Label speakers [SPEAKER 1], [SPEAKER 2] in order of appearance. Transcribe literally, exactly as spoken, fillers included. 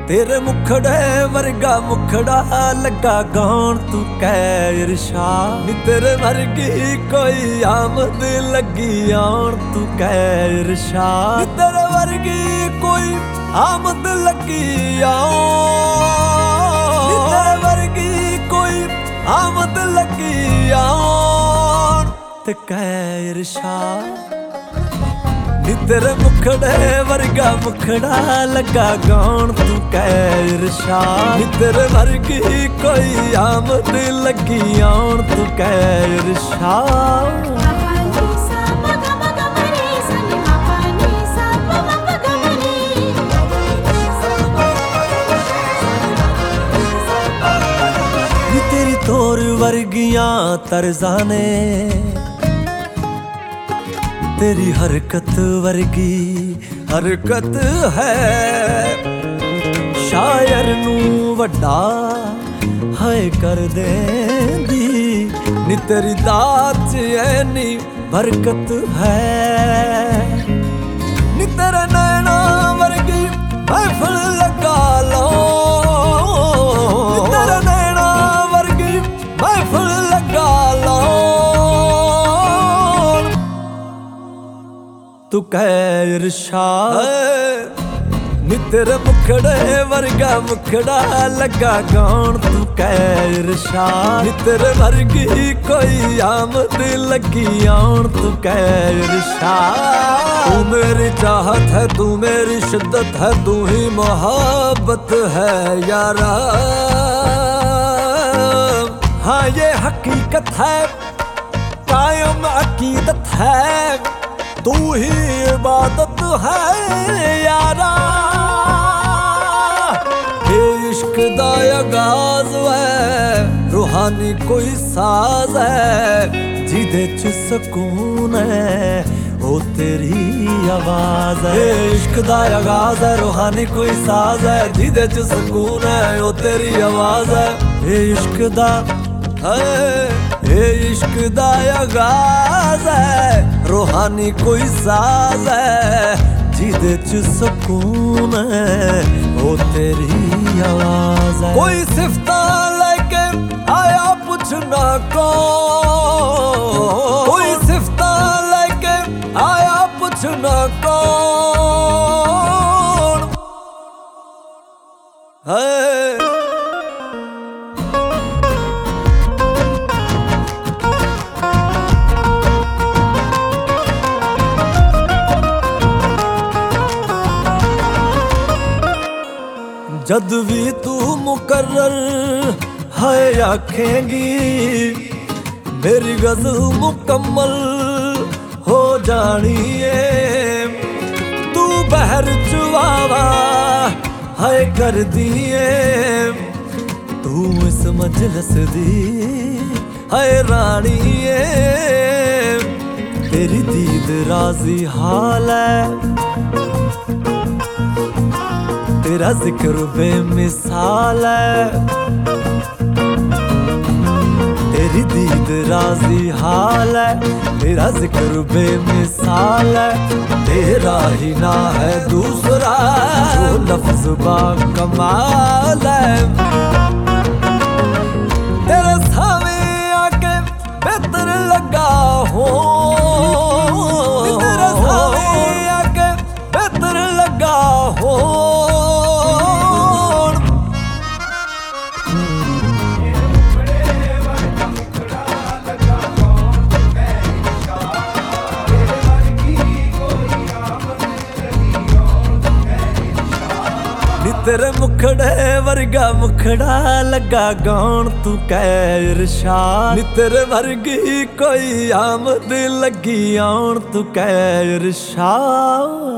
[SPEAKER 1] तेरे मुखड़े वर्गा मुखड़ा लगा गाउन तू कै इरशाद नी तेरे वर्गी कोई आमद लगी आउन तू कै इरशाद नी तेरे वर्गी कोई आमद लगी आउन नी तेरे वर्गी कोई आमद लगी आउन ते कै इरशाद नी तेरे मुखड़े वर्गा मुखड़ा लगा गाउन तू कै इरशाद नी तेरे वर्गी कोई आमद लगी आउन तू कै इरशाद। नी तेरी तोर वर्गियां तरजाने तेरी हरकत वर्गी हरकत है शायर नू वड्डा है कर देंदी नी तेरी दात ऐनी बरकत है नी तेरे नैना वर्गी महफिल लगा लो नी तेरे नैना वर्गी महफिल लगा लो तू कै इरशाद नी तेरे मुखड़े वर्गा मुखड़ा लगा गाउन तू कै इरशाद नी तेरे वर्गी कोई आमद लगी आउन तू कै इरशाद। तू मेरी चाहत है तू मेरी शिद्दत है तू ही मोहब्बत है यारा हाँ ये हकीकत है कायम अकीदत है तू ही इबादत है यारा ये इश्क दा आगाज है रूहानी कोई साज है जिदे च सुकून है ओ तेरी आवाज है ये इश्क दा आगाज है रूहानी कोई साज है जिदे च सुकून है ओ तेरी आवाज है ये इश्क दा ये इश्क दा आगाज है रूहानी कोई साज है जिदे च सुकून है ओ तेरी आवाज है। कोई सिफता लेके आया पुछना कौन कोई सिफता लेके आया पुछना कौन है जद भी तू मुकर्रर है आखेंगी मेरी गज़ल मुकम्मल हो जानी है तू बहर चुवावा है कर दिए तू इस मजलिस दी है रानी है तेरी दीद राजी हाल है तेरा जिक्र बेमिसाल है तेरी दीद राजी हाल है तेरा जिक्र बेमिसाल है तेरा ही ना है दूसरा जो लफ्ज़ बा कमाल है तेरे सामने आके बेहतर लगा हो तेरे सामने आके बेहतर लगा हो तेरे मुखड़े वर्गा मुखड़ा लगा गाउन तू कै इरशाद नी तेरे वर्गी कोई आमद लगी आउन तू कै इरशाद।